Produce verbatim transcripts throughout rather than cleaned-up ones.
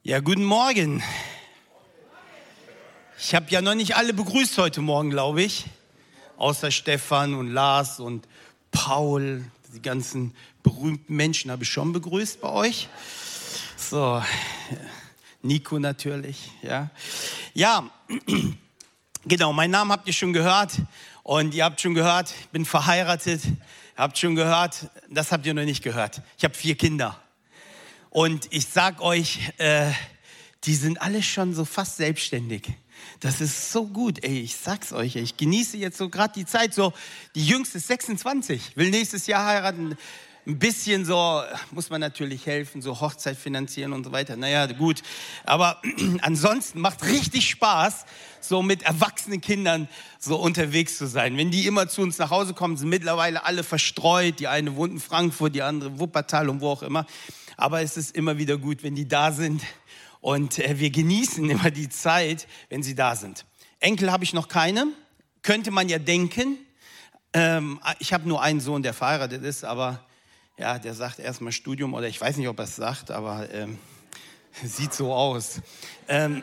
Ja, guten Morgen. Ich habe ja noch nicht alle begrüßt heute Morgen, glaube ich. Außer Stefan und Lars und Paul. Die ganzen berühmten Menschen habe ich schon begrüßt bei euch. So, Nico natürlich. Ja, ja. Genau, meinen Namen habt ihr schon gehört. Und ihr habt schon gehört, ich bin verheiratet. Ihr habt schon gehört, das habt ihr noch nicht gehört. Ich habe vier Kinder. Und ich sag euch, äh, die sind alle schon so fast selbstständig. Das ist so gut, ey, ich sag's euch. Ich genieße jetzt so gerade die Zeit. So, die Jüngste ist sechsundzwanzig, will nächstes Jahr heiraten. Ein bisschen so, muss man natürlich helfen, so Hochzeit finanzieren und so weiter. Naja, gut. Aber ansonsten macht richtig Spaß, so mit erwachsenen Kindern so unterwegs zu sein. Wenn die immer zu uns nach Hause kommen, sind mittlerweile alle verstreut. Die eine wohnt in Frankfurt, die andere Wuppertal und wo auch immer. Aber es ist immer wieder gut, wenn die da sind. Und äh, wir genießen immer die Zeit, wenn sie da sind. Enkel habe ich noch keine. Könnte man ja denken. Ähm, ich habe nur einen Sohn, der verheiratet ist, aber ja, der sagt erstmal Studium oder ich weiß nicht, ob er es sagt, aber ähm, sieht so aus. Ähm,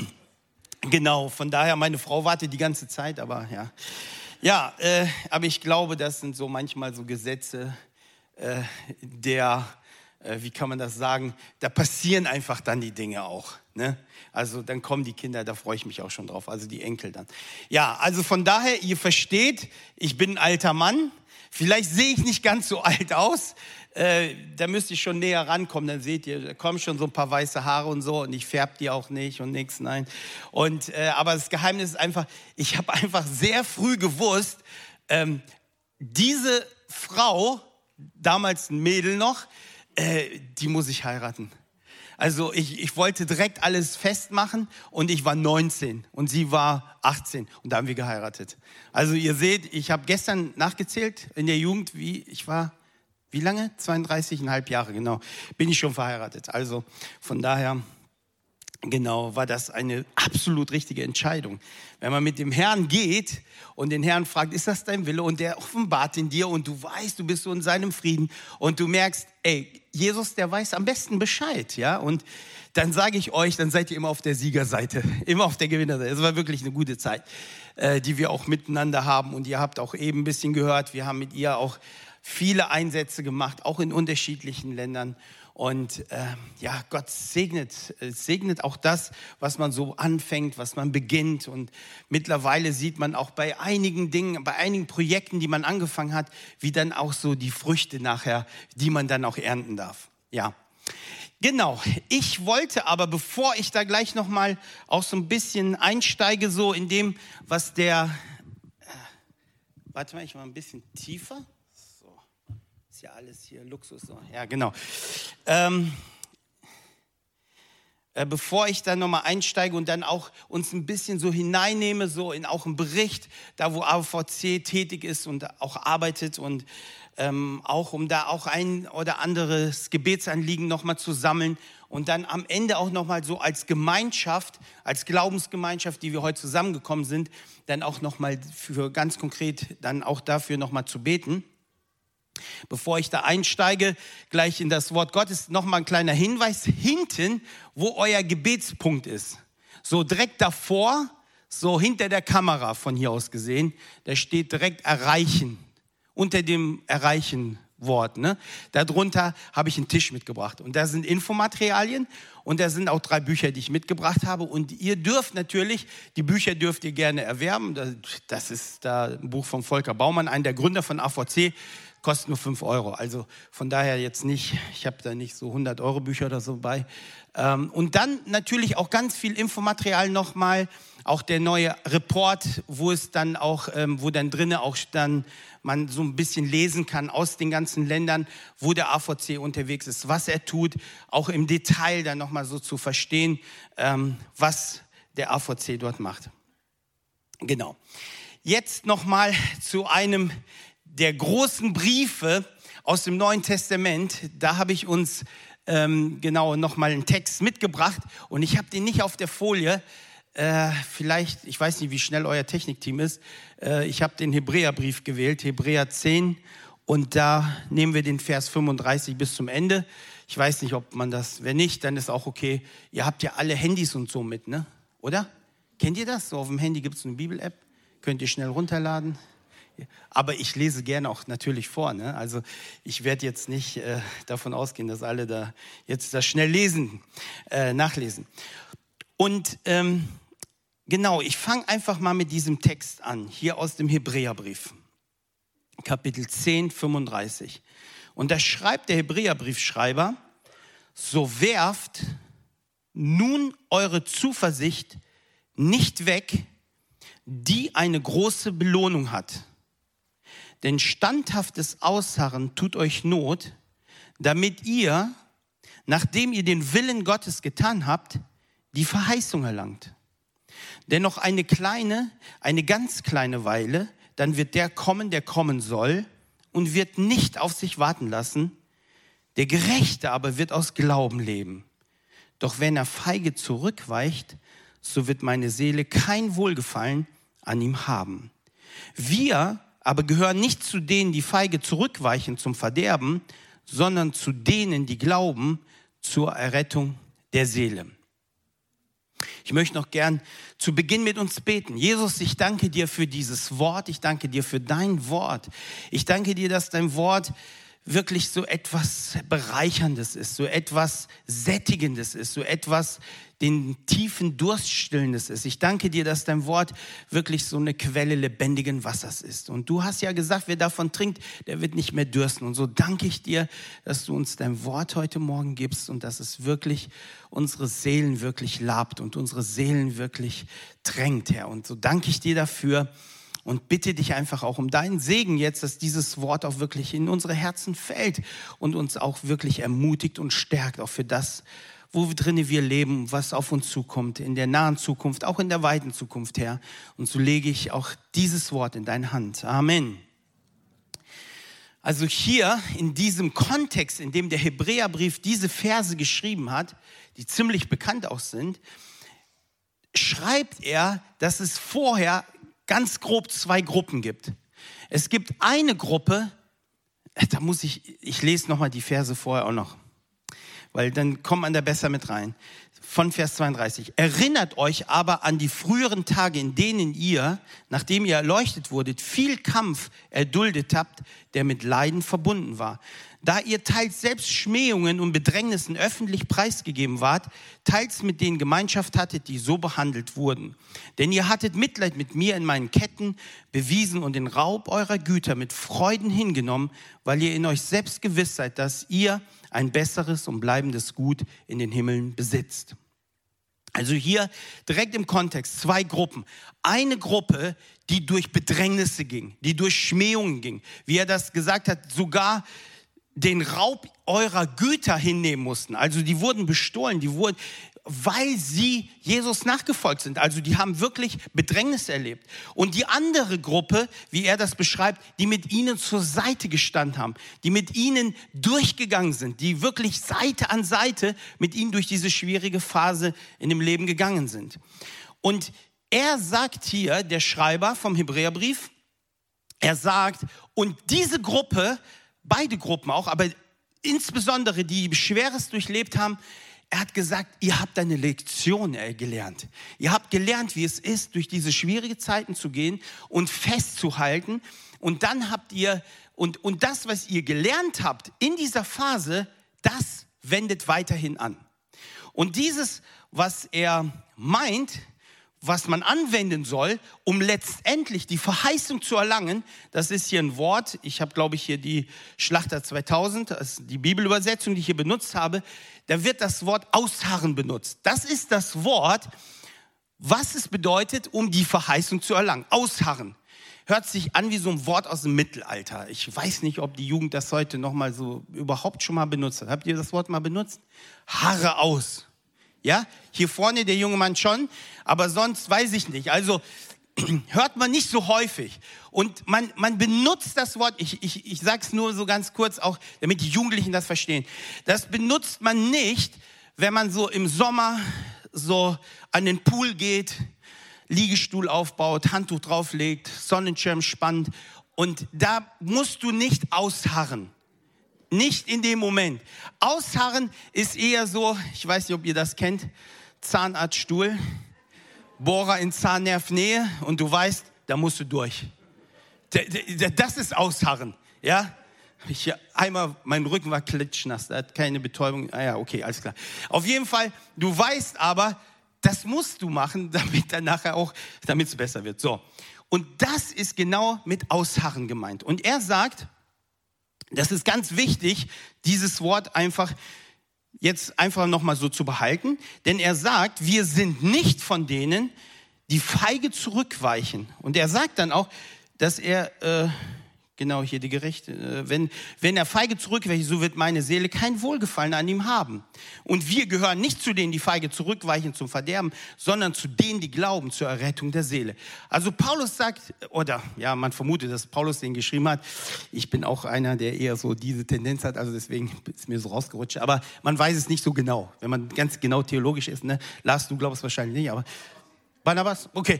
genau, von daher, meine Frau wartet die ganze Zeit, aber ja. Ja, äh, aber ich glaube, das sind so manchmal so Gesetze äh, der... wie kann man das sagen, da passieren einfach dann die Dinge auch. Ne? Also dann kommen die Kinder, da freue ich mich auch schon drauf, also die Enkel dann. Ja, also von daher, ihr versteht, ich bin ein alter Mann, vielleicht sehe ich nicht ganz so alt aus, äh, da müsst ihr schon näher rankommen, dann seht ihr, da kommen schon so ein paar weiße Haare und so und ich färbe die auch nicht und nichts, nein. Und, äh, aber das Geheimnis ist einfach, ich habe einfach sehr früh gewusst, ähm, diese Frau, damals ein Mädel noch, Äh, die muss ich heiraten. Also ich, ich wollte direkt alles festmachen und ich war neunzehn und sie war achtzehn und da haben wir geheiratet. Also ihr seht, ich habe gestern nachgezählt in der Jugend, wie ich war, wie lange? zweiunddreißig Komma fünf Jahre, genau, bin ich schon verheiratet. Also von daher, genau, war das eine absolut richtige Entscheidung. Wenn man mit dem Herrn geht und den Herrn fragt, ist das dein Wille? Und der offenbart in dir und du weißt, du bist so in seinem Frieden und du merkst, ey, Jesus, der weiß am besten Bescheid, ja? Und dann sage ich euch, dann seid ihr immer auf der Siegerseite, immer auf der Gewinnerseite. Es war wirklich eine gute Zeit, äh, die wir auch miteinander haben. Und ihr habt auch eben ein bisschen gehört, wir haben mit ihr auch viele Einsätze gemacht, auch in unterschiedlichen Ländern. Und äh, ja, Gott segnet, segnet auch das, was man so anfängt, was man beginnt. Und mittlerweile sieht man auch bei einigen Dingen, bei einigen Projekten, die man angefangen hat, wie dann auch so die Früchte nachher, die man dann auch ernten darf. Ja, genau. Ich wollte aber, bevor ich da gleich nochmal auch so ein bisschen einsteige, so in dem, was der, äh, warte mal, ich mal ein bisschen tiefer. Ist ja alles hier Luxus. So. Ja, genau. Ähm, äh, bevor ich dann nochmal einsteige und dann auch uns ein bisschen so hineinnehme, so in auch einen Bericht, da wo A V C tätig ist und auch arbeitet und ähm, auch um da auch ein oder anderes Gebetsanliegen nochmal zu sammeln und dann am Ende auch nochmal so als Gemeinschaft, als Glaubensgemeinschaft, die wir heute zusammengekommen sind, dann auch nochmal für ganz konkret dann auch dafür nochmal zu beten. Bevor ich da einsteige, gleich in das Wort Gottes, nochmal ein kleiner Hinweis. Hinten, wo euer Gebetspunkt ist, so direkt davor, so hinter der Kamera von hier aus gesehen, da steht direkt Erreichen, unter dem Erreichen-Wort. Ne? Darunter habe ich einen Tisch mitgebracht und da sind Infomaterialien und da sind auch drei Bücher, die ich mitgebracht habe. Und ihr dürft natürlich, die Bücher dürft ihr gerne erwerben. Das ist da ein Buch von Volker Baumann, einer der Gründer von A V C. Kostet nur fünf Euro, also von daher jetzt nicht, ich habe da nicht so hundert Euro Bücher oder so bei. Ähm, und dann natürlich auch ganz viel Infomaterial nochmal, auch der neue Report, wo es dann auch, ähm, wo dann drinnen auch dann man so ein bisschen lesen kann aus den ganzen Ländern, wo der A V C unterwegs ist, was er tut, auch im Detail dann nochmal so zu verstehen, ähm, was der A V C dort macht. Genau. Jetzt nochmal zu einem der großen Briefe aus dem Neuen Testament. Da habe ich uns ähm, genau nochmal einen Text mitgebracht und ich habe den nicht auf der Folie. Äh, vielleicht, ich weiß nicht, wie schnell euer Technikteam ist. Äh, ich habe den Hebräerbrief gewählt, Hebräer zehn und da nehmen wir den Vers fünfunddreißig bis zum Ende. Ich weiß nicht, ob man das, wenn nicht, dann ist auch okay. Ihr habt ja alle Handys und so mit, ne? Oder? Kennt ihr das? So auf dem Handy gibt es eine Bibel-App, könnt ihr schnell runterladen. Aber ich lese gerne auch natürlich vor, ne? Also ich werde jetzt nicht äh, davon ausgehen, dass alle da jetzt das schnell lesen, äh, nachlesen. Und ähm, genau, ich fange einfach mal mit diesem Text an, hier aus dem Hebräerbrief, Kapitel zehn, fünfunddreißig. Und da schreibt der Hebräerbriefschreiber: So werft nun eure Zuversicht nicht weg, die eine große Belohnung hat. Denn standhaftes Ausharren tut euch Not, damit ihr, nachdem ihr den Willen Gottes getan habt, die Verheißung erlangt. Denn noch eine kleine, eine ganz kleine Weile, dann wird der kommen, der kommen soll, und wird nicht auf sich warten lassen. Der Gerechte aber wird aus Glauben leben. Doch wenn er feige zurückweicht, so wird meine Seele kein Wohlgefallen an ihm haben. Wir aber gehören nicht zu denen, die feige zurückweichen zum Verderben, sondern zu denen, die glauben, zur Errettung der Seele. Ich möchte noch gern zu Beginn mit uns beten. Jesus, ich danke dir für dieses Wort. Ich danke dir für dein Wort. Ich danke dir, dass dein Wort wirklich so etwas Bereicherndes ist, so etwas Sättigendes ist, so etwas den tiefen Durst stillendes ist. Ich danke dir, dass dein Wort wirklich so eine Quelle lebendigen Wassers ist. Und du hast ja gesagt, wer davon trinkt, der wird nicht mehr dürsten. Und so danke ich dir, dass du uns dein Wort heute Morgen gibst und dass es wirklich unsere Seelen wirklich labt und unsere Seelen wirklich drängt, Herr. Und so danke ich dir dafür und bitte dich einfach auch um deinen Segen jetzt, dass dieses Wort auch wirklich in unsere Herzen fällt und uns auch wirklich ermutigt und stärkt, auch für das, wo drinnen wir leben, was auf uns zukommt, in der nahen Zukunft, auch in der weiten Zukunft, Herr. Und so lege ich auch dieses Wort in deine Hand. Amen. Also hier in diesem Kontext, in dem der Hebräerbrief diese Verse geschrieben hat, die ziemlich bekannt auch sind, schreibt er, dass es vorher ganz grob zwei Gruppen gibt. Es gibt eine Gruppe, da muss ich, ich lese nochmal die Verse vorher auch noch, weil dann kommt man da besser mit rein. Von Vers zweiunddreißig. Erinnert euch aber an die früheren Tage, in denen ihr, nachdem ihr erleuchtet wurdet, viel Kampf erduldet habt, der mit Leiden verbunden war. Da ihr teils selbst Schmähungen und Bedrängnissen öffentlich preisgegeben wart, teils mit denen Gemeinschaft hattet, die so behandelt wurden. Denn ihr hattet Mitleid mit mir in meinen Ketten bewiesen und den Raub eurer Güter mit Freuden hingenommen, weil ihr in euch selbst gewiss seid, dass ihr ein besseres und bleibendes Gut in den Himmeln besitzt. Also hier direkt im Kontext zwei Gruppen. Eine Gruppe, die durch Bedrängnisse ging, die durch Schmähungen ging. Wie er das gesagt hat, sogar den Raub eurer Güter hinnehmen mussten. Also die wurden bestohlen, die wurden, weil sie Jesus nachgefolgt sind. Also die haben wirklich Bedrängnis erlebt. Und die andere Gruppe, wie er das beschreibt, die mit ihnen zur Seite gestanden haben, die mit ihnen durchgegangen sind, die wirklich Seite an Seite mit ihnen durch diese schwierige Phase in dem Leben gegangen sind. Und er sagt hier, der Schreiber vom Hebräerbrief, er sagt, und diese Gruppe, beide Gruppen auch, aber insbesondere die, die Schweres durchlebt haben, er hat gesagt, ihr habt eine Lektion gelernt. Ihr habt gelernt, wie es ist, durch diese schwierigen Zeiten zu gehen und festzuhalten. Und dann habt ihr, und, und das, was ihr gelernt habt in dieser Phase, das wendet weiterhin an. Und dieses, was er meint, was man anwenden soll, um letztendlich die Verheißung zu erlangen, das ist hier ein Wort, ich habe, glaube ich, hier die Schlachter zweitausend, das ist die Bibelübersetzung, die ich hier benutzt habe, da wird das Wort Ausharren benutzt. Das ist das Wort, was es bedeutet, um die Verheißung zu erlangen. Ausharren. Hört sich an wie so ein Wort aus dem Mittelalter. Ich weiß nicht, ob die Jugend das heute noch mal so überhaupt schon mal benutzt hat. Habt ihr das Wort mal benutzt? Harre aus. Ja, hier vorne der junge Mann schon, aber sonst weiß ich nicht. Also hört man nicht so häufig. Und man, man benutzt das Wort, ich, ich, ich sage es nur so ganz kurz, auch damit die Jugendlichen das verstehen. Das benutzt man nicht, wenn man so im Sommer so an den Pool geht, Liegestuhl aufbaut, Handtuch drauflegt, Sonnenschirm spannt. Und da musst du nicht ausharren. Nicht in dem Moment. Ausharren ist eher so, ich weiß nicht, ob ihr das kennt, Zahnarztstuhl, Bohrer in Zahnnervnähe und du weißt, da musst du durch. Das ist Ausharren, ja. Ich einmal, mein Rücken war klitschnass, da hat keine Betäubung. Ah ja, okay, alles klar. Auf jeden Fall, du weißt aber, das musst du machen, damit dann nachher auch, damit es besser wird. So. Und das ist genau mit Ausharren gemeint. Und er sagt, das ist ganz wichtig, dieses Wort einfach jetzt einfach nochmal so zu behalten. Denn er sagt, wir sind nicht von denen, die feige zurückweichen. Und er sagt dann auch, dass er, äh, genau hier die Gerechte, äh, wenn, wenn er feige zurückweicht, so wird meine Seele kein Wohlgefallen an ihm haben. Und wir gehören nicht zu denen, die feige zurückweichen zum Verderben, sondern zu denen, die glauben zur Errettung der Seele. Also Paulus sagt, oder ja, man vermutet, dass Paulus den geschrieben hat. Ich bin auch einer, der eher so diese Tendenz hat, also deswegen ist mir so rausgerutscht. Aber man weiß es nicht so genau, wenn man ganz genau theologisch ist. Ne? Lars, du glaubst wahrscheinlich nicht, aber Barnabas? Okay.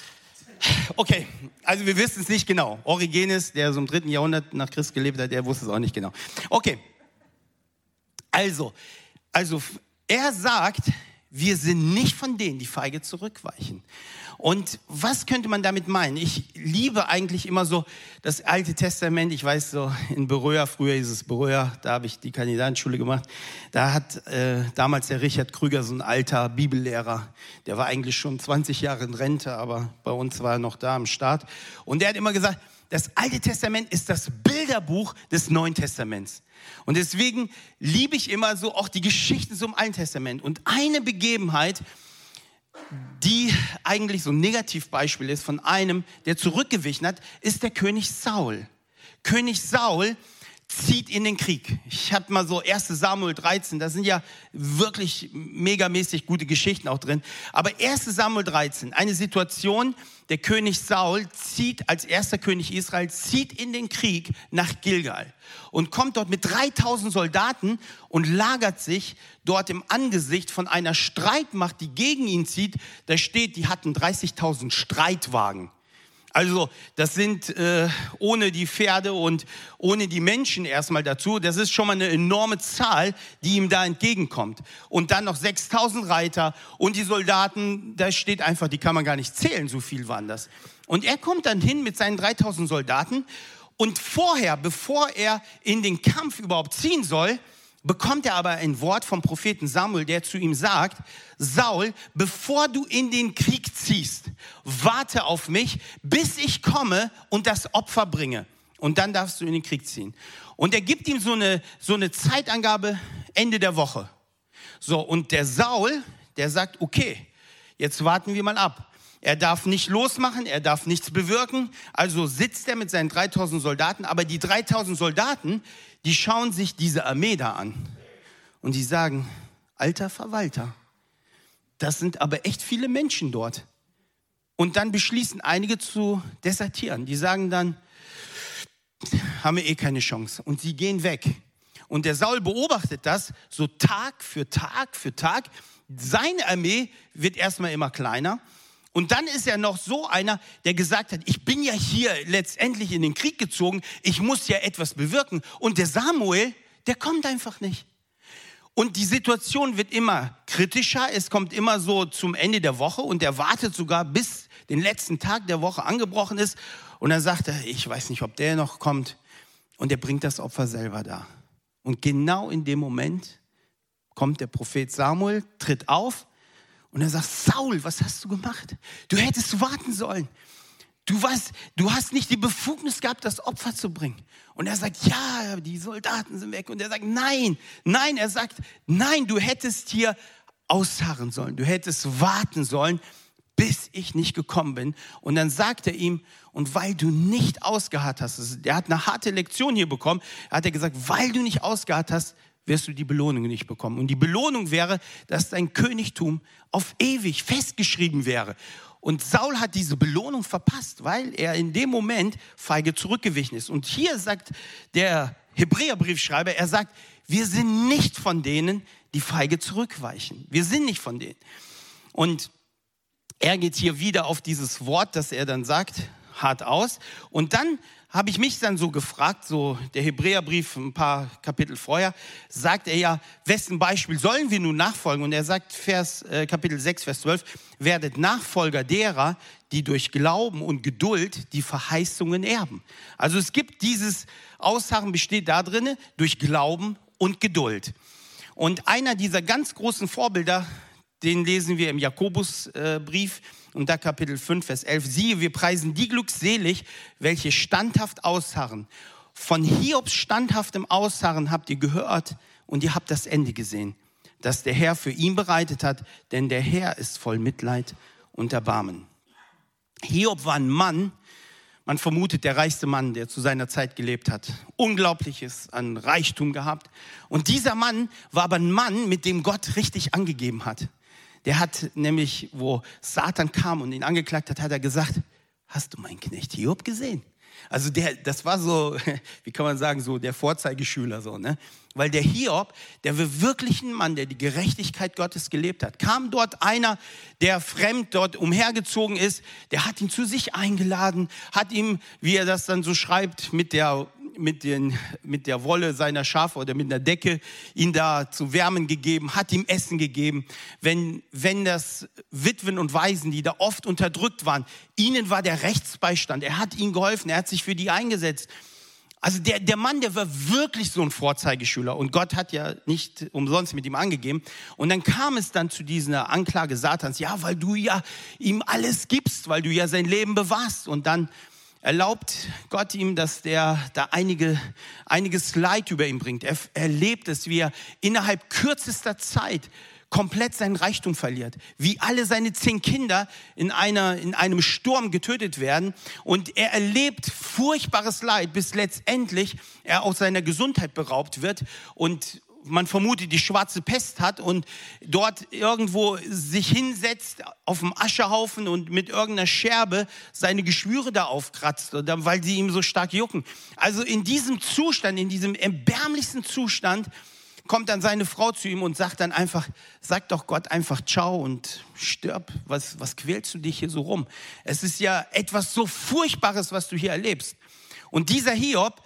Okay, also wir wissen es nicht genau. Origenes, der so im dritten Jahrhundert nach Christus gelebt hat, der wusste es auch nicht genau. Okay, also, also er sagt, wir sind nicht von denen, die feige zurückweichen. Und was könnte man damit meinen? Ich liebe eigentlich immer so das Alte Testament. Ich weiß so, in Beröa, früher hieß es Beröa, da habe ich die Kandidatenschule gemacht. Da hat äh, damals der Richard Krüger, so ein alter Bibellehrer, der war eigentlich schon zwanzig Jahre in Rente, aber bei uns war er noch da am Start. Und der hat immer gesagt, das Alte Testament ist das Bilderbuch des Neuen Testaments. Und deswegen liebe ich immer so auch die Geschichten so im Alten Testament. Und eine Begebenheit, die eigentlich so ein Negativbeispiel ist von einem, der zurückgewichen hat, ist der König Saul. König Saul zieht in den Krieg. Ich habe mal so erster Samuel dreizehn, da sind ja wirklich megamäßig gute Geschichten auch drin. Aber erster Samuel dreizehn, eine Situation, der König Saul zieht als erster König Israel, zieht in den Krieg nach Gilgal und kommt dort mit dreitausend Soldaten und lagert sich dort im Angesicht von einer Streitmacht, die gegen ihn zieht. Da steht, die hatten dreißigtausend Streitwagen. Also das sind äh, ohne die Pferde und ohne die Menschen erstmal dazu, das ist schon mal eine enorme Zahl, die ihm da entgegenkommt. Und dann noch sechstausend Reiter und die Soldaten, da steht einfach, die kann man gar nicht zählen, so viel waren das. Und er kommt dann hin mit seinen dreitausend Soldaten und vorher, bevor er in den Kampf überhaupt ziehen soll, bekommt er aber ein Wort vom Propheten Samuel, der zu ihm sagt, Saul, bevor du in den Krieg ziehst, warte auf mich, bis ich komme und das Opfer bringe. Und dann darfst du in den Krieg ziehen. Und er gibt ihm so eine, so eine Zeitangabe, Ende der Woche. So, und der Saul, der sagt, okay, jetzt warten wir mal ab. Er darf nicht losmachen, er darf nichts bewirken. Also sitzt er mit seinen dreitausend Soldaten. Aber die dreitausend Soldaten, die schauen sich diese Armee da an. Und die sagen, alter Verwalter, das sind aber echt viele Menschen dort. Und dann beschließen einige zu desertieren. Die sagen dann, haben wir eh keine Chance. Und sie gehen weg. Und der Saul beobachtet das so Tag für Tag für Tag. Seine Armee wird erstmal immer kleiner. Und dann ist er noch so einer, der gesagt hat, ich bin ja hier letztendlich in den Krieg gezogen, ich muss ja etwas bewirken. Und der Samuel, der kommt einfach nicht. Und die Situation wird immer kritischer, es kommt immer so zum Ende der Woche und er wartet sogar, bis den letzten Tag der Woche angebrochen ist. Und dann sagt er, ich weiß nicht, ob der noch kommt. Und er bringt das Opfer selber da. Und genau in dem Moment kommt der Prophet Samuel, tritt auf. Und er sagt, Saul, was hast du gemacht? Du hättest warten sollen. Du, warst, du hast nicht die Befugnis gehabt, das Opfer zu bringen. Und er sagt, ja, die Soldaten sind weg. Und er sagt, nein, nein, er sagt, nein, du hättest hier ausharren sollen. Du hättest warten sollen, bis ich nicht gekommen bin. Und dann sagt er ihm, und weil du nicht ausgeharrt hast, also er hat eine harte Lektion hier bekommen, er hat er gesagt, weil du nicht ausgeharrt hast, wirst du die Belohnung nicht bekommen. Und die Belohnung wäre, dass dein Königtum auf ewig festgeschrieben wäre. Und Saul hat diese Belohnung verpasst, weil er in dem Moment feige zurückgewichen ist. Und hier sagt der Hebräerbriefschreiber, er sagt, wir sind nicht von denen, die feige zurückweichen. Wir sind nicht von denen. Und er geht hier wieder auf dieses Wort, das er dann sagt, hart aus. Und dann habe ich mich dann so gefragt, so der Hebräerbrief ein paar Kapitel vorher, sagt er ja, wessen Beispiel sollen wir nun nachfolgen? Und er sagt, Vers, äh, Kapitel sechs, Vers zwölf, werdet Nachfolger derer, die durch Glauben und Geduld die Verheißungen erben. Also es gibt dieses Ausharren, besteht da drin, durch Glauben und Geduld. Und einer dieser ganz großen Vorbilder, den lesen wir im Jakobusbrief, und da Kapitel fünf, Vers elf. Siehe, wir preisen die glückselig, welche standhaft ausharren. Von Hiobs standhaftem Ausharren habt ihr gehört und ihr habt das Ende gesehen, das der Herr für ihn bereitet hat, denn der Herr ist voll Mitleid und Erbarmen. Hiob war ein Mann, man vermutet der reichste Mann, der zu seiner Zeit gelebt hat. Unglaubliches an Reichtum gehabt. Und dieser Mann war aber ein Mann, mit dem Gott richtig angegeben hat. Der hat nämlich, wo Satan kam und ihn angeklagt hat, hat er gesagt, hast du meinen Knecht Hiob gesehen? Also der, das war so, wie kann man sagen, so der Vorzeigeschüler so, ne? Weil der Hiob, der war wirklich ein Mann, der die Gerechtigkeit Gottes gelebt hat. Kam dort einer, der fremd dort umhergezogen ist, der hat ihn zu sich eingeladen, hat ihm, wie er das dann so schreibt, mit der mit, den, mit der Wolle seiner Schafe oder mit einer Decke ihn da zu wärmen gegeben, hat ihm Essen gegeben. Wenn, wenn das Witwen und Waisen, die da oft unterdrückt waren, ihnen war der Rechtsbeistand. Er hat ihnen geholfen, er hat sich für die eingesetzt. Also der, der Mann, der war wirklich so ein Vorzeigeschüler. Und Gott hat ja nicht umsonst mit ihm angegeben. Und dann kam es dann zu dieser Anklage Satans. Ja, weil du ja ihm alles gibst, weil du ja sein Leben bewahrst. Und dann erlaubt Gott ihm, dass der da einige, einiges Leid über ihn bringt. Er erlebt es, wie er innerhalb kürzester Zeit komplett seinen Reichtum verliert. Wie alle seine zehn Kinder in, einer, in einem Sturm getötet werden. Und er erlebt furchtbares Leid, bis letztendlich er aus seiner Gesundheit beraubt wird und man vermutet, die schwarze Pest hat und dort irgendwo sich hinsetzt auf dem Aschehaufen und mit irgendeiner Scherbe seine Geschwüre da aufkratzt, weil sie ihm so stark jucken. Also in diesem Zustand, in diesem erbärmlichsten Zustand, kommt dann seine Frau zu ihm und sagt dann einfach, sag doch Gott einfach ciao und stirb. Was, was quälst du dich hier so rum? Es ist ja etwas so Furchtbares, was du hier erlebst. Und dieser Hiob,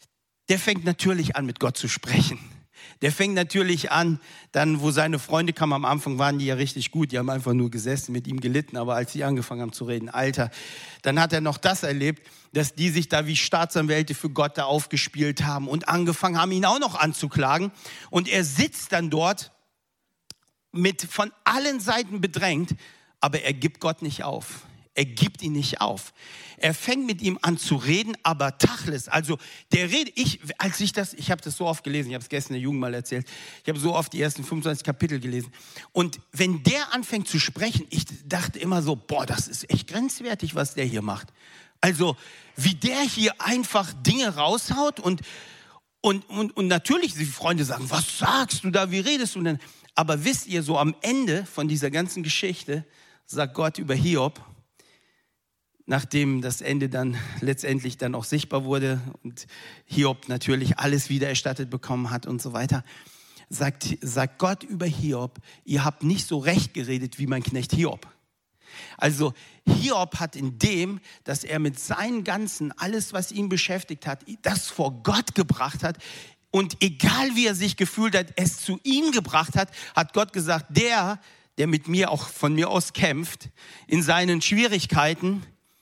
der fängt natürlich an, mit Gott zu sprechen. Der fängt natürlich an, dann, wo seine Freunde kamen, am Anfang waren die ja richtig gut, die haben einfach nur gesessen, mit ihm gelitten, aber als sie angefangen haben zu reden, Alter, dann hat er noch das erlebt, dass die sich da wie Staatsanwälte für Gott da aufgespielt haben und angefangen haben, ihn auch noch anzuklagen. Und er sitzt dann dort mit von allen Seiten bedrängt, aber er gibt Gott nicht auf. Er gibt ihn nicht auf. Er fängt mit ihm an zu reden, aber Tachlis, also der redet, ich, als ich das, ich habe das so oft gelesen, ich habe es gestern in der Jugend mal erzählt, ich habe so oft die ersten fünfundzwanzig Kapitel gelesen. Und wenn der anfängt zu sprechen, ich dachte immer so, boah, das ist echt grenzwertig, was der hier macht. Also wie der hier einfach Dinge raushaut und, und, und, und natürlich die Freunde sagen, was sagst du da, wie redest du denn? Aber wisst ihr, so am Ende von dieser ganzen Geschichte sagt Gott über Hiob, nachdem das Ende dann letztendlich dann auch sichtbar wurde und Hiob natürlich alles wiedererstattet bekommen hat und so weiter, sagt, sagt Gott über Hiob, ihr habt nicht so recht geredet wie mein Knecht Hiob. Also Hiob hat in dem, dass er mit seinen ganzen, alles was ihn beschäftigt hat, das vor Gott gebracht hat und egal wie er sich gefühlt hat, es zu ihm gebracht hat, hat Gott gesagt, der, der mit mir auch von mir aus kämpft, in seinen Schwierigkeiten,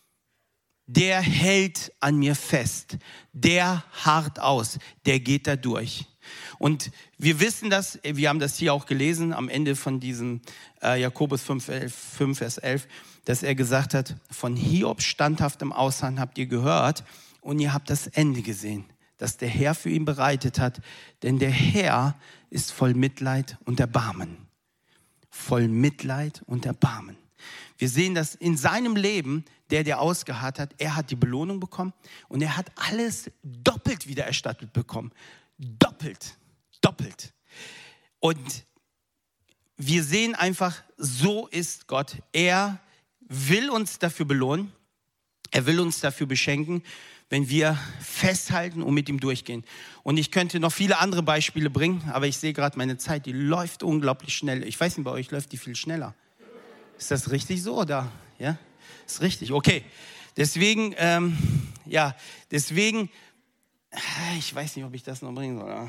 der hält an mir fest, der harrt aus, der geht da durch. Und wir wissen das, wir haben das hier auch gelesen, am Ende von diesem äh, Jakobus fünf, Vers elf, dass er gesagt hat, von Hiob standhaftem Ausharren habt ihr gehört und ihr habt das Ende gesehen, das der Herr für ihn bereitet hat, denn der Herr ist voll Mitleid und Erbarmen. Voll Mitleid und Erbarmen. Wir sehen das in seinem Leben, der, der ausgeharrt hat, er hat die Belohnung bekommen und er hat alles doppelt wiedererstattet bekommen. Doppelt, doppelt. Und wir sehen einfach, so ist Gott. Er will uns dafür belohnen, er will uns dafür beschenken, wenn wir festhalten und mit ihm durchgehen. Und ich könnte noch viele andere Beispiele bringen, aber ich sehe gerade meine Zeit, die läuft unglaublich schnell. Ich weiß nicht, bei euch läuft die viel schneller. Ist das richtig so oder? Ja, ist richtig. Okay, Deswegen, ähm, ja, deswegen, ich weiß nicht, ob ich das noch bringen soll.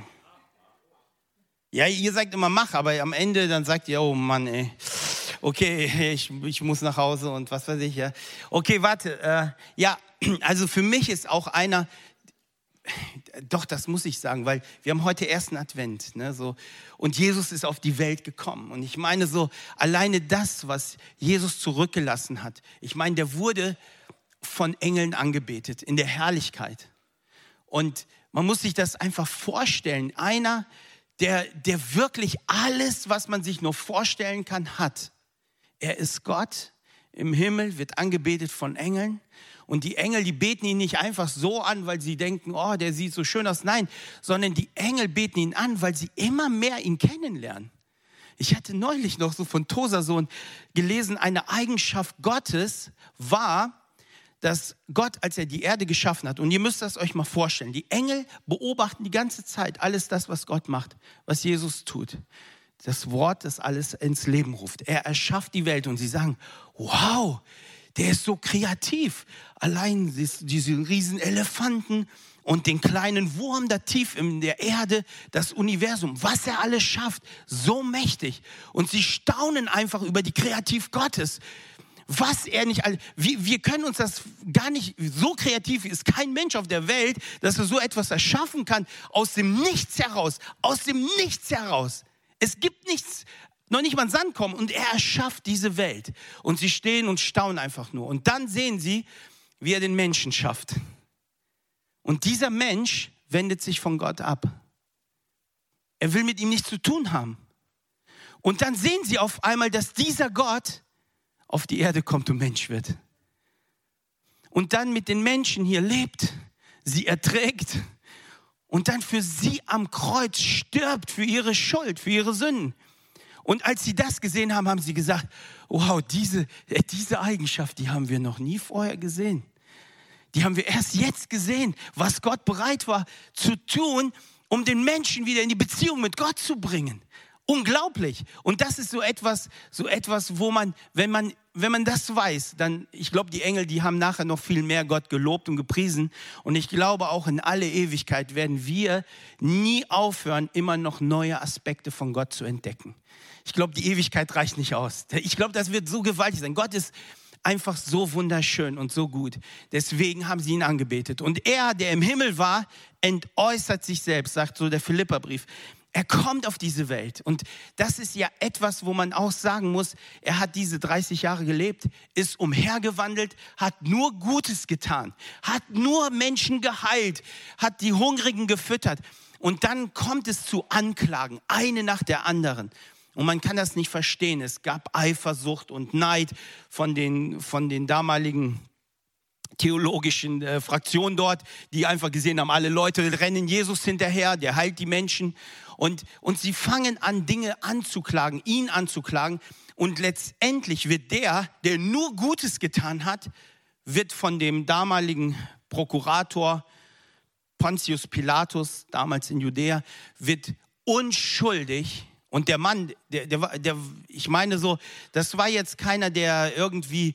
Ja, ihr sagt immer mach, aber am Ende dann sagt ihr, oh Mann, ey, okay, ich, ich muss nach Hause und was weiß ich, ja. Okay, warte, äh, ja, also für mich ist auch einer, doch, das muss ich sagen, weil wir haben heute ersten Advent, ne, so, und Jesus ist auf die Welt gekommen. Und ich meine so, alleine das, was Jesus zurückgelassen hat, ich meine, der wurde von Engeln angebetet, in der Herrlichkeit. Und man muss sich das einfach vorstellen, einer, der, der wirklich alles, was man sich nur vorstellen kann, hat. Er ist Gott im Himmel, wird angebetet von Engeln. Und die Engel, die beten ihn nicht einfach so an, weil sie denken, oh, der sieht so schön aus. Nein, sondern die Engel beten ihn an, weil sie immer mehr ihn kennenlernen. Ich hatte neulich noch so von Tosason gelesen, eine Eigenschaft Gottes war, dass Gott, als er die Erde geschaffen hat, und ihr müsst das euch mal vorstellen, die Engel beobachten die ganze Zeit alles das, was Gott macht, was Jesus tut. Das Wort, das alles ins Leben ruft. Er erschafft die Welt und sie sagen, wow, der ist so kreativ. Allein diese riesen Elefanten und den kleinen Wurm da tief in der Erde, das Universum, was er alles schafft, so mächtig. Und sie staunen einfach über die Kreativität Gottes. Was er nicht alles, wir, wir können uns das gar nicht, so kreativ ist kein Mensch auf der Welt, dass er so etwas erschaffen kann, aus dem Nichts heraus, aus dem Nichts heraus. Es gibt nichts, noch nicht mal ein Sandkorn, und er erschafft diese Welt. Und sie stehen und staunen einfach nur. Und dann sehen sie, wie er den Menschen schafft. Und dieser Mensch wendet sich von Gott ab. Er will mit ihm nichts zu tun haben. Und dann sehen sie auf einmal, dass dieser Gott auf die Erde kommt und Mensch wird. Und dann mit den Menschen hier lebt, sie erträgt und dann für sie am Kreuz stirbt, für ihre Schuld, für ihre Sünden. Und als sie das gesehen haben, haben sie gesagt, wow, diese, diese Eigenschaft, die haben wir noch nie vorher gesehen. Die haben wir erst jetzt gesehen, was Gott bereit war zu tun, um den Menschen wieder in die Beziehung mit Gott zu bringen. Unglaublich. Und das ist so etwas, so etwas, wo man, wenn man, wenn man das weiß, dann, ich glaube, die Engel, die haben nachher noch viel mehr Gott gelobt und gepriesen. Und ich glaube, auch in alle Ewigkeit werden wir nie aufhören, immer noch neue Aspekte von Gott zu entdecken. Ich glaube, die Ewigkeit reicht nicht aus. Ich glaube, das wird so gewaltig sein. Gott ist einfach so wunderschön und so gut. Deswegen haben sie ihn angebetet. Und er, der im Himmel war, entäußert sich selbst, sagt so der Philipperbrief. Er kommt auf diese Welt. Und das ist ja etwas, wo man auch sagen muss, er hat diese dreißig Jahre gelebt, ist umhergewandelt, hat nur Gutes getan, hat nur Menschen geheilt, hat die Hungrigen gefüttert. Und dann kommt es zu Anklagen, eine nach der anderen. Und man kann das nicht verstehen. Es gab Eifersucht und Neid von den, von den damaligen theologischen äh, Fraktionen dort, die einfach gesehen haben, alle Leute rennen Jesus hinterher, der heilt die Menschen. Und, und sie fangen an, Dinge anzuklagen, ihn anzuklagen. Und letztendlich wird der, der nur Gutes getan hat, wird von dem damaligen Prokurator Pontius Pilatus, damals in Judäa, wird unschuldig. Und der Mann, der, der, der, ich meine so, das war jetzt keiner, der irgendwie,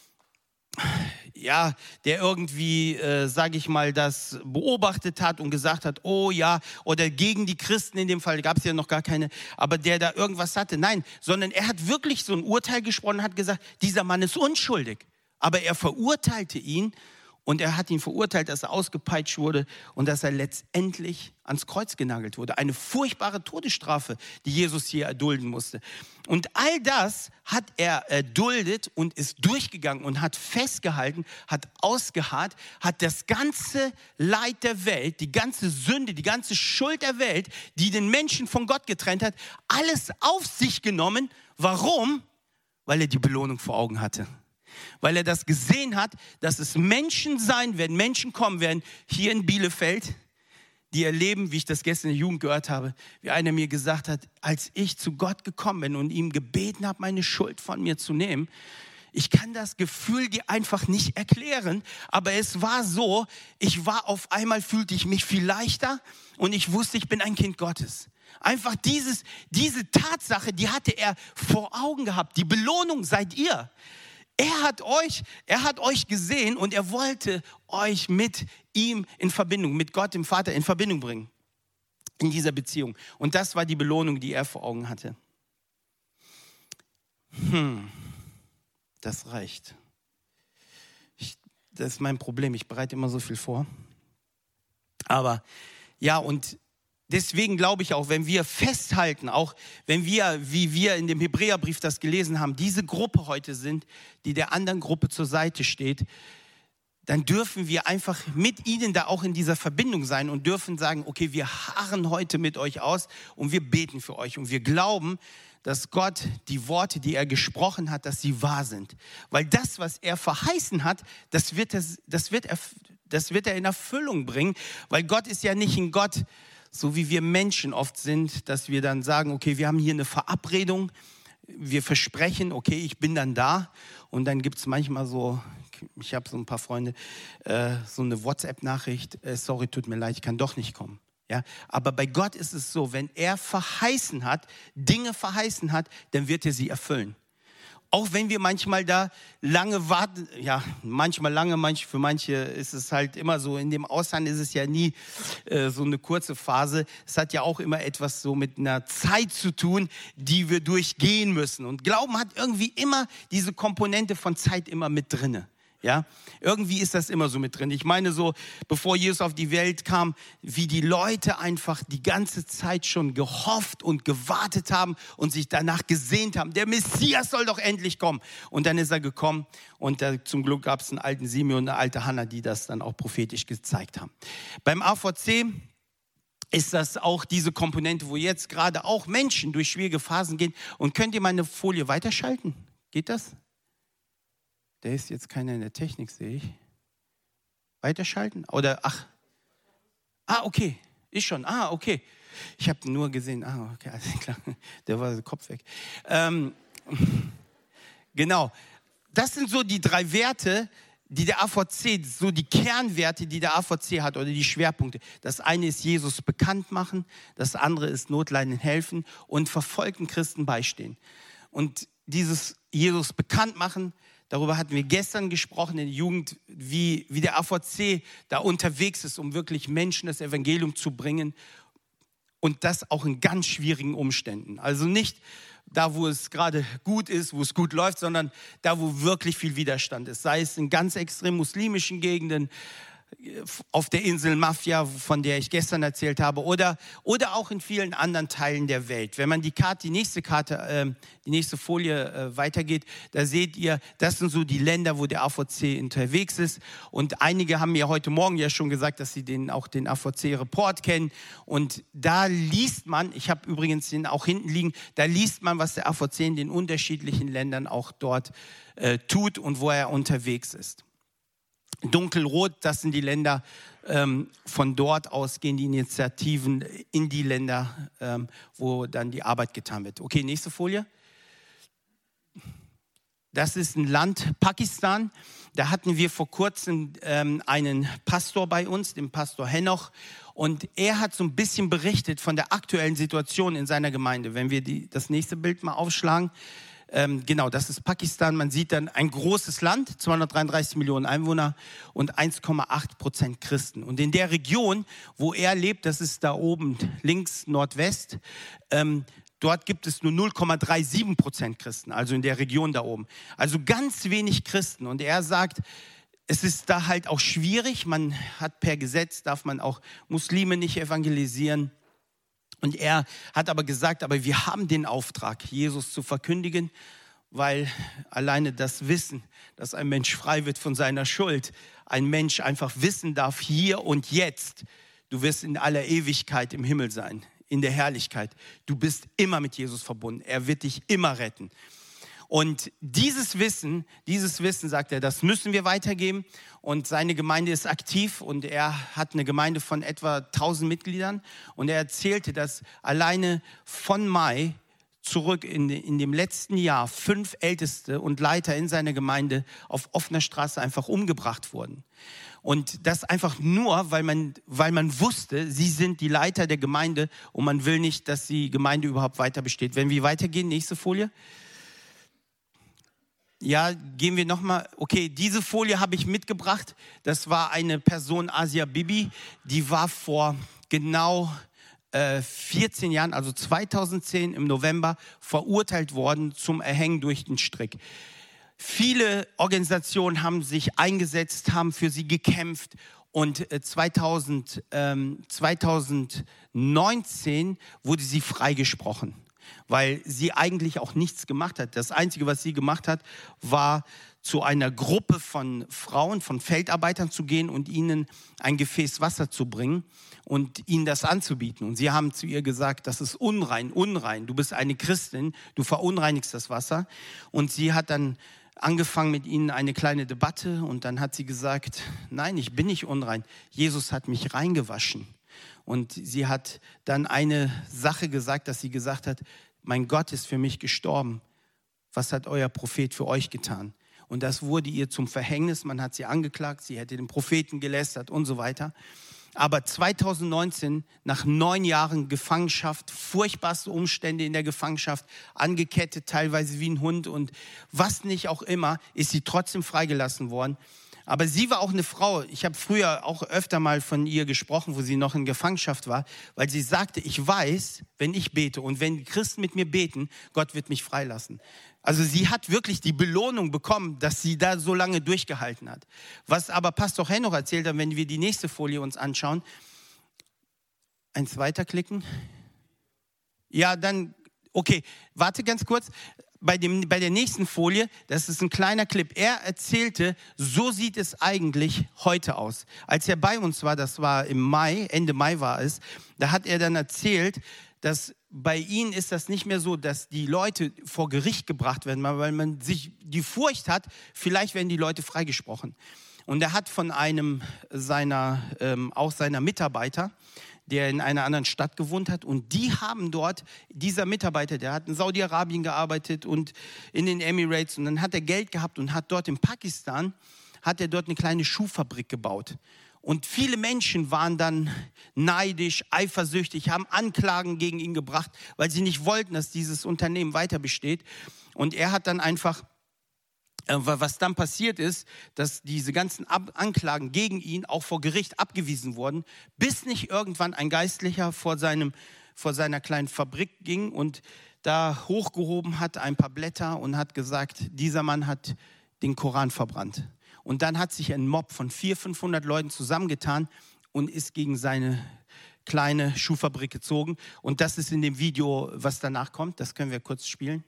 ja, der irgendwie, äh, sage ich mal, das beobachtet hat und gesagt hat, oh ja, oder gegen die Christen in dem Fall, gab es ja noch gar keine, aber der da irgendwas hatte. Nein, sondern er hat wirklich so ein Urteil gesprochen und hat gesagt, dieser Mann ist unschuldig. Aber er verurteilte ihn. Und er hat ihn verurteilt, dass er ausgepeitscht wurde und dass er letztendlich ans Kreuz genagelt wurde. Eine furchtbare Todesstrafe, die Jesus hier erdulden musste. Und all das hat er erduldet und ist durchgegangen und hat festgehalten, hat ausgeharrt, hat das ganze Leid der Welt, die ganze Sünde, die ganze Schuld der Welt, die den Menschen von Gott getrennt hat, alles auf sich genommen. Warum? Weil er die Belohnung vor Augen hatte. Weil er das gesehen hat, dass es Menschen sein werden, Menschen kommen werden, hier in Bielefeld, die erleben, wie ich das gestern in der Jugend gehört habe, wie einer mir gesagt hat, als ich zu Gott gekommen bin und ihm gebeten habe, meine Schuld von mir zu nehmen, ich kann das Gefühl dir einfach nicht erklären, aber es war so, ich war auf einmal, fühlte ich mich viel leichter und ich wusste, ich bin ein Kind Gottes. Einfach dieses, diese Tatsache, die hatte er vor Augen gehabt, die Belohnung seid ihr. Er hat euch, er hat euch gesehen und er wollte euch mit ihm in Verbindung, mit Gott, dem Vater, in Verbindung bringen. In dieser Beziehung. Und das war die Belohnung, die er vor Augen hatte. Hm, das reicht. Ich, das ist mein Problem. Ich bereite immer so viel vor. Aber ja, und deswegen glaube ich auch, wenn wir festhalten, auch wenn wir, wie wir in dem Hebräerbrief das gelesen haben, diese Gruppe heute sind, die der anderen Gruppe zur Seite steht, dann dürfen wir einfach mit ihnen da auch in dieser Verbindung sein und dürfen sagen, okay, wir harren heute mit euch aus und wir beten für euch und wir glauben, dass Gott die Worte, die er gesprochen hat, dass sie wahr sind. Weil das, was er verheißen hat, das wird er, das wird er, das wird er in Erfüllung bringen, weil Gott ist ja nicht ein Gott, so wie wir Menschen oft sind, dass wir dann sagen, okay, wir haben hier eine Verabredung, wir versprechen, okay, ich bin dann da und dann gibt es manchmal so, ich habe so ein paar Freunde, äh, so eine WhatsApp-Nachricht, äh, sorry, tut mir leid, ich kann doch nicht kommen. Ja? Aber bei Gott ist es so, wenn er verheißen hat, Dinge verheißen hat, dann wird er sie erfüllen. Auch wenn wir manchmal da lange warten, ja, manchmal lange, manch, für manche ist es halt immer so, in dem Ausland ist es ja nie äh, so eine kurze Phase. Es hat ja auch immer etwas so mit einer Zeit zu tun, die wir durchgehen müssen. Und Glauben hat irgendwie immer diese Komponente von Zeit immer mit drinne. Ja, irgendwie ist das immer so mit drin. Ich meine so, bevor Jesus auf die Welt kam, wie die Leute einfach die ganze Zeit schon gehofft und gewartet haben und sich danach gesehnt haben. Der Messias soll doch endlich kommen. Und dann ist er gekommen und da, zum Glück gab es einen alten Simeon und eine alte Hannah, die das dann auch prophetisch gezeigt haben. Beim A V C ist das auch diese Komponente, wo jetzt gerade auch Menschen durch schwierige Phasen gehen. Und könnt ihr meine Folie weiterschalten? Geht das? Der ist jetzt keiner in der Technik, sehe ich. Weiterschalten? Oder, ach. Ah, okay. Ist schon. Ah, okay. Ich habe nur gesehen. Ah, okay, alles klar. Der war der Kopf weg. Ähm, genau. Das sind so die drei Werte, die der A V C, so die Kernwerte, die der A V C hat oder die Schwerpunkte. Das eine ist Jesus bekannt machen. Das andere ist Notleidenden helfen und verfolgten Christen beistehen. Und dieses Jesus bekannt machen, darüber hatten wir gestern gesprochen in der Jugend, wie, wie der A V C da unterwegs ist, um wirklich Menschen das Evangelium zu bringen und das auch in ganz schwierigen Umständen. Also nicht da, wo es gerade gut ist, wo es gut läuft, sondern da, wo wirklich viel Widerstand ist. Sei es in ganz extrem muslimischen Gegenden, auf der Insel Mafia, von der ich gestern erzählt habe, oder, oder auch in vielen anderen Teilen der Welt. Wenn man die Karte, die nächste Karte, äh, die nächste Folie äh, weitergeht, da seht ihr, das sind so die Länder, wo der A V C unterwegs ist. Und einige haben mir heute Morgen ja schon gesagt, dass sie den, auch den A V C-Report kennen. Und da liest man, ich habe übrigens den auch hinten liegen, da liest man, was der A V C in den unterschiedlichen Ländern auch dort äh, tut und wo er unterwegs ist. Dunkelrot, das sind die Länder, ähm, von dort aus gehen die Initiativen in die Länder, ähm, wo dann die Arbeit getan wird. Okay, nächste Folie. Das ist ein Land, Pakistan. Da hatten wir vor kurzem ähm, einen Pastor bei uns, den Pastor Henoch. Und er hat so ein bisschen berichtet von der aktuellen Situation in seiner Gemeinde. Wenn wir die, das nächste Bild mal aufschlagen. Ähm, genau, das ist Pakistan. Man sieht dann ein großes Land, zweihundertdreiunddreißig Millionen Einwohner und eins Komma acht Prozent Christen. Und in der Region, wo er lebt, das ist da oben links Nordwest, ähm, dort gibt es nur null Komma siebenunddreißig Prozent Christen, also in der Region da oben. Also ganz wenig Christen. Und er sagt, es ist da halt auch schwierig. Man hat per Gesetz, darf man auch Muslime nicht evangelisieren. Und er hat aber gesagt, aber wir haben den Auftrag, Jesus zu verkündigen, weil alleine das Wissen, dass ein Mensch frei wird von seiner Schuld, ein Mensch einfach wissen darf, hier und jetzt, du wirst in aller Ewigkeit im Himmel sein, in der Herrlichkeit. Du bist immer mit Jesus verbunden. Er wird dich immer retten. Und dieses Wissen, dieses Wissen, sagt er, das müssen wir weitergeben. Und seine Gemeinde ist aktiv und er hat eine Gemeinde von etwa tausend Mitgliedern. Und er erzählte, dass alleine von Mai zurück in, in dem letzten Jahr fünf Älteste und Leiter in seiner Gemeinde auf offener Straße einfach umgebracht wurden. Und das einfach nur, weil man, weil man wusste, sie sind die Leiter der Gemeinde und man will nicht, dass die Gemeinde überhaupt weiter besteht. Wenn wir weitergehen, nächste Folie. Ja, gehen wir nochmal. Okay, diese Folie habe ich mitgebracht. Das war eine Person, Asia Bibi, die war vor genau äh, vierzehn Jahren, also zweitausendzehn im November, verurteilt worden zum Erhängen durch den Strick. Viele Organisationen haben sich eingesetzt, haben für sie gekämpft. Und zweitausend, ähm, zweitausendneunzehn wurde sie freigesprochen, weil sie eigentlich auch nichts gemacht hat. Das Einzige, was sie gemacht hat, war zu einer Gruppe von Frauen, von Feldarbeitern zu gehen und ihnen ein Gefäß Wasser zu bringen und ihnen das anzubieten. Und sie haben zu ihr gesagt, das ist unrein, unrein. Du bist eine Christin, du verunreinigst das Wasser. Und sie hat dann angefangen mit ihnen eine kleine Debatte und dann hat sie gesagt, nein, ich bin nicht unrein. Jesus hat mich reingewaschen. Und sie hat dann eine Sache gesagt, dass sie gesagt hat, mein Gott ist für mich gestorben. Was hat euer Prophet für euch getan? Und das wurde ihr zum Verhängnis. Man hat sie angeklagt, sie hätte den Propheten gelästert und so weiter. Aber zweitausendneunzehn, nach neun Jahren Gefangenschaft, furchtbarste Umstände in der Gefangenschaft, angekettet, teilweise wie ein Hund und was nicht auch immer, ist sie trotzdem freigelassen worden. Aber sie war auch eine Frau, ich habe früher auch öfter mal von ihr gesprochen, wo sie noch in Gefangenschaft war, weil sie sagte, ich weiß, wenn ich bete und wenn die Christen mit mir beten, Gott wird mich freilassen. Also sie hat wirklich die Belohnung bekommen, dass sie da so lange durchgehalten hat. Was aber Pastor Henoch erzählt hat, wenn wir die nächste Folie uns anschauen, eins weiterklicken. Ja, dann, okay, warte ganz kurz. Bei, dem, bei der nächsten Folie, das ist ein kleiner Clip. Er erzählte, so sieht es eigentlich heute aus. Als er bei uns war, das war im Mai, Ende Mai war es, da hat er dann erzählt, dass bei ihnen ist das nicht mehr so, dass die Leute vor Gericht gebracht werden, weil man sich die Furcht hat, vielleicht werden die Leute freigesprochen. Und er hat von einem seiner, ähm, auch seiner Mitarbeiter, der in einer anderen Stadt gewohnt hat. Und die haben dort, dieser Mitarbeiter, der hat in Saudi-Arabien gearbeitet und in den Emirates. Und dann hat er Geld gehabt und hat dort in Pakistan, hat er dort eine kleine Schuhfabrik gebaut. Und viele Menschen waren dann neidisch, eifersüchtig, haben Anklagen gegen ihn gebracht, weil sie nicht wollten, dass dieses Unternehmen weiter besteht. Und er hat dann einfach, was dann passiert ist, dass diese ganzen Anklagen gegen ihn auch vor Gericht abgewiesen wurden, bis nicht irgendwann ein Geistlicher vor, seinem, vor seiner kleinen Fabrik ging und da hochgehoben hat, ein paar Blätter und hat gesagt, dieser Mann hat den Koran verbrannt. Und dann hat sich ein Mob von vierhundert, fünfhundert Leuten zusammengetan und ist gegen seine kleine Schuhfabrik gezogen. Und das ist in dem Video, was danach kommt. Das können wir kurz spielen.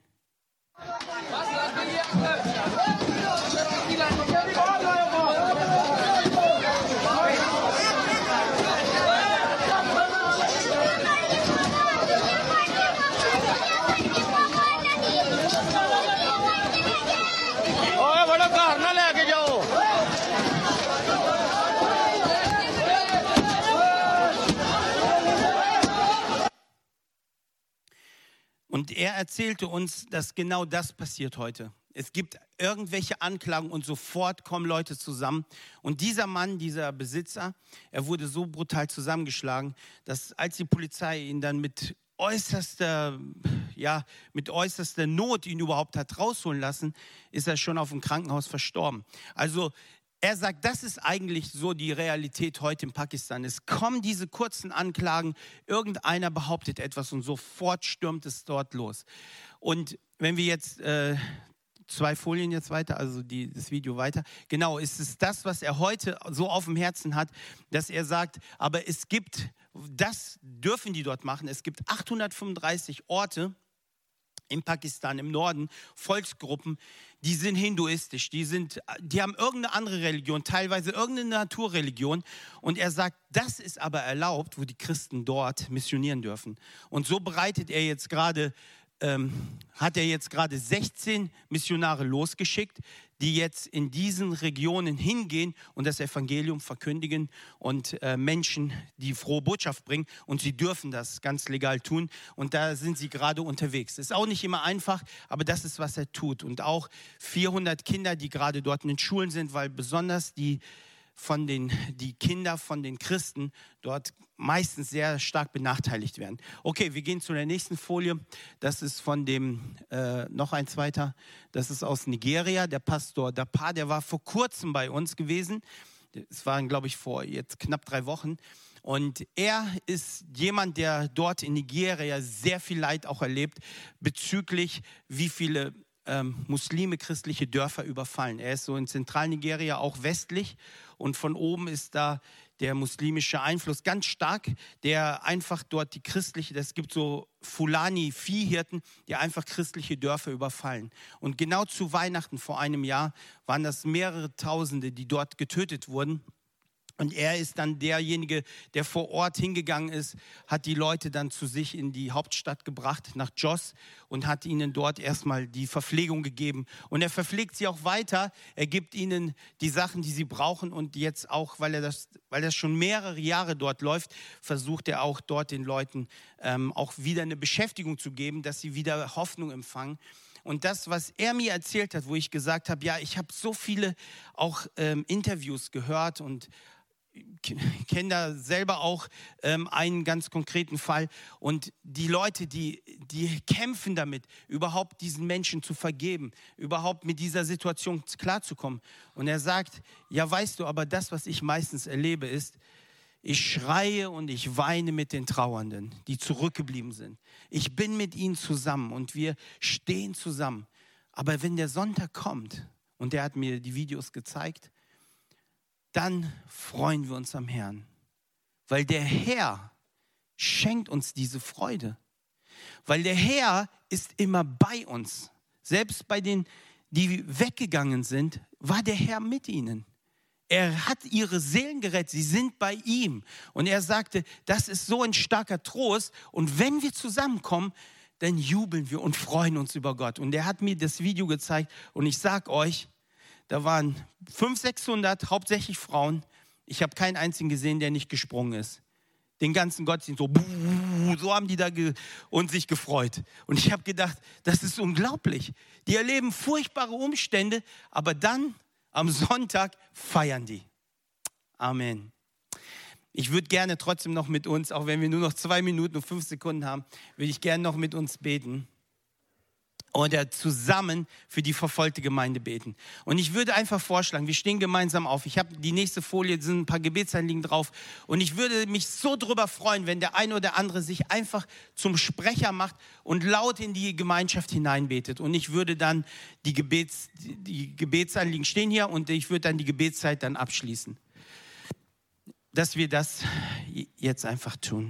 Und er erzählte uns, dass genau das passiert heute. Es gibt irgendwelche Anklagen und sofort kommen Leute zusammen. Und dieser Mann, dieser Besitzer, er wurde so brutal zusammengeschlagen, dass als die Polizei ihn dann mit äußerster, ja, mit äußerster Not ihn überhaupt hat rausholen lassen, ist er schon auf dem Krankenhaus verstorben. Also er sagt, das ist eigentlich so die Realität heute in Pakistan. Es kommen diese kurzen Anklagen, irgendeiner behauptet etwas und sofort stürmt es dort los. Und wenn wir jetzt äh, zwei Folien jetzt weiter, also die, das Video weiter, genau, ist es das, was er heute so auf dem Herzen hat, dass er sagt, aber es gibt, das dürfen die dort machen, es gibt achthundertfünfunddreißig Orte in Pakistan, im Norden, Volksgruppen, die sind hinduistisch, die, sind, die haben irgendeine andere Religion, teilweise irgendeine Naturreligion. Und er sagt, das ist aber erlaubt, wo die Christen dort missionieren dürfen. Und so bereitet er jetzt gerade, ähm, hat er jetzt gerade sechzehn Missionare losgeschickt, die jetzt in diesen Regionen hingehen und das Evangelium verkündigen und äh, Menschen die frohe Botschaft bringen. Und sie dürfen das ganz legal tun. Und da sind sie gerade unterwegs. Ist auch nicht immer einfach, aber das ist, was er tut. Und auch vierhundert Kinder, die gerade dort in den Schulen sind, weil besonders die von den, die Kinder von den Christen dort meistens sehr stark benachteiligt werden. Okay, wir gehen zu der nächsten Folie. Das ist von dem, äh, noch ein zweiter, das ist aus Nigeria, der Pastor Dapa, der war vor kurzem bei uns gewesen. Es waren, glaube ich, vor jetzt knapp drei Wochen. Und er ist jemand, der dort in Nigeria sehr viel Leid auch erlebt, bezüglich wie viele ähm, Muslime christliche Dörfer überfallen. Er ist so in Zentralnigeria, auch westlich. Und von oben ist da der muslimische Einfluss ganz stark, der einfach dort die christliche, es gibt so Fulani-Viehhirten, die einfach christliche Dörfer überfallen. Und genau zu Weihnachten vor einem Jahr waren das mehrere Tausende, die dort getötet wurden. Und er ist dann derjenige, der vor Ort hingegangen ist, hat die Leute dann zu sich in die Hauptstadt gebracht, nach Jos, und hat ihnen dort erstmal die Verpflegung gegeben. Und er verpflegt sie auch weiter. Er gibt ihnen die Sachen, die sie brauchen. Und jetzt auch, weil er das, weil das schon mehrere Jahre dort läuft, versucht er auch dort den Leuten ähm, auch wieder eine Beschäftigung zu geben, dass sie wieder Hoffnung empfangen. Und das, was er mir erzählt hat, wo ich gesagt habe, ja, ich habe so viele auch ähm, Interviews gehört und kenne da selber auch ähm, einen ganz konkreten Fall. Und die Leute, die, die kämpfen damit, überhaupt diesen Menschen zu vergeben, überhaupt mit dieser Situation klarzukommen. Und er sagt, ja, weißt du, aber das, was ich meistens erlebe, ist, ich schreie und ich weine mit den Trauernden, die zurückgeblieben sind. Ich bin mit ihnen zusammen und wir stehen zusammen. Aber wenn der Sonntag kommt, und der hat mir die Videos gezeigt, dann freuen wir uns am Herrn. Weil der Herr schenkt uns diese Freude. Weil der Herr ist immer bei uns. Selbst bei denen, die weggegangen sind, war der Herr mit ihnen. Er hat ihre Seelen gerettet, sie sind bei ihm. Und er sagte, das ist so ein starker Trost. Und wenn wir zusammenkommen, dann jubeln wir und freuen uns über Gott. Und er hat mir das Video gezeigt und ich sage euch, da waren fünfhundert, sechshundert, hauptsächlich Frauen. Ich habe keinen einzigen gesehen, der nicht gesprungen ist. Den ganzen Gottesdienst, so, so haben die da ge- und sich gefreut. Und ich habe gedacht, das ist unglaublich. Die erleben furchtbare Umstände, aber dann am Sonntag feiern die. Amen. Ich würde gerne trotzdem noch mit uns, auch wenn wir nur noch zwei Minuten und fünf Sekunden haben, würde ich gerne noch mit uns beten. Oder zusammen für die verfolgte Gemeinde beten. Und ich würde einfach vorschlagen, wir stehen gemeinsam auf. Ich habe die nächste Folie, sind ein paar Gebetsanliegen drauf. Und ich würde mich so drüber freuen, wenn der eine oder andere sich einfach zum Sprecher macht und laut in die Gemeinschaft hineinbetet. Und ich würde dann die, Gebets, die Gebetsanliegen stehen hier und ich würde dann die Gebetszeit dann abschließen. Dass wir das jetzt einfach tun.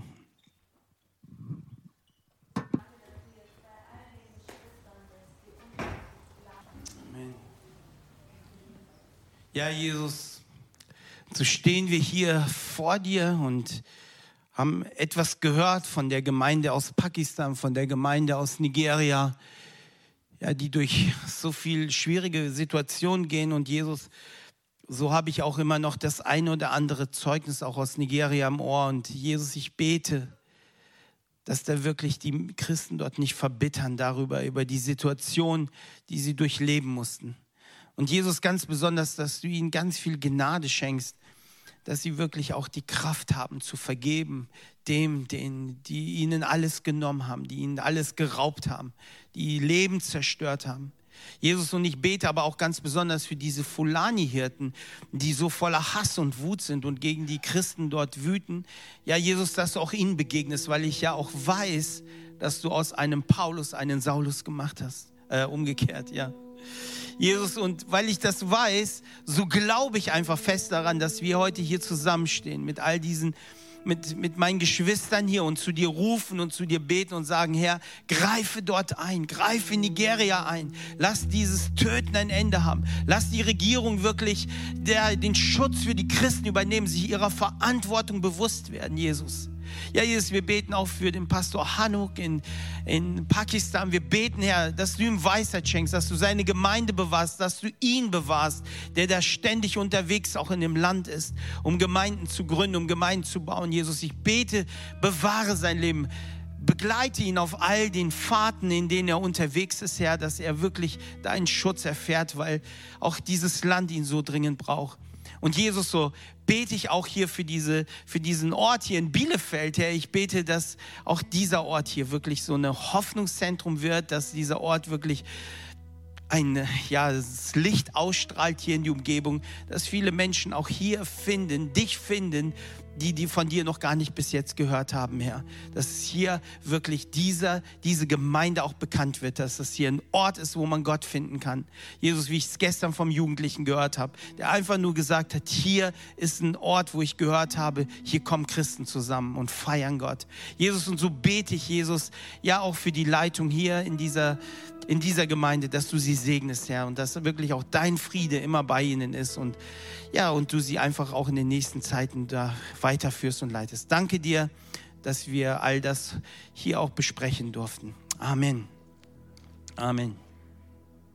Ja, Jesus, so stehen wir hier vor dir und haben etwas gehört von der Gemeinde aus Pakistan, von der Gemeinde aus Nigeria, ja, die durch so viel schwierige Situationen gehen. Und Jesus, so habe ich auch immer noch das ein oder andere Zeugnis auch aus Nigeria im Ohr. Und Jesus, ich bete, dass da wirklich die Christen dort nicht verbittern darüber, über die Situation, die sie durchleben mussten. Und Jesus, ganz besonders, dass du ihnen ganz viel Gnade schenkst, dass sie wirklich auch die Kraft haben zu vergeben, dem, den, die ihnen alles genommen haben, die ihnen alles geraubt haben, die Leben zerstört haben. Jesus, und ich bete aber auch ganz besonders für diese Fulani-Hirten, die so voller Hass und Wut sind und gegen die Christen dort wüten. Ja, Jesus, dass du auch ihnen begegnest, weil ich ja auch weiß, dass du aus einem Paulus einen Saulus gemacht hast, äh, umgekehrt, ja. Jesus, und weil ich das weiß, so glaube ich einfach fest daran, dass wir heute hier zusammenstehen mit all diesen, mit, mit meinen Geschwistern hier und zu dir rufen und zu dir beten und sagen, Herr, greife dort ein, greife in Nigeria ein, lass dieses Töten ein Ende haben, lass die Regierung wirklich der, den Schutz für die Christen übernehmen, sich ihrer Verantwortung bewusst werden, Jesus. Ja, Jesus, wir beten auch für den Pastor Hanuk in, in Pakistan. Wir beten, Herr, dass du ihm Weisheit schenkst, dass du seine Gemeinde bewahrst, dass du ihn bewahrst, der da ständig unterwegs auch in dem Land ist, um Gemeinden zu gründen, um Gemeinden zu bauen. Jesus, ich bete, bewahre sein Leben. Begleite ihn auf all den Fahrten, in denen er unterwegs ist, Herr, dass er wirklich deinen Schutz erfährt, weil auch dieses Land ihn so dringend braucht. Und Jesus, so bete ich auch hier für, diese, für diesen Ort hier in Bielefeld, Herr. Ich bete, dass auch dieser Ort hier wirklich so ein Hoffnungszentrum wird, dass dieser Ort wirklich ein ja, das Licht ausstrahlt hier in die Umgebung, dass viele Menschen auch hier finden, dich finden, die, die von dir noch gar nicht bis jetzt gehört haben, Herr. Dass es hier wirklich dieser, diese Gemeinde auch bekannt wird, dass es hier ein Ort ist, wo man Gott finden kann. Jesus, wie ich es gestern vom Jugendlichen gehört habe, der einfach nur gesagt hat, hier ist ein Ort, wo ich gehört habe, hier kommen Christen zusammen und feiern Gott. Jesus, und so bete ich, Jesus, ja auch für die Leitung hier in dieser in dieser Gemeinde, dass du sie segnest, Herr, und dass wirklich auch dein Friede immer bei ihnen ist und ja, und du sie einfach auch in den nächsten Zeiten da weiterführst und leitest. Danke dir, dass wir all das hier auch besprechen durften. Amen. Amen.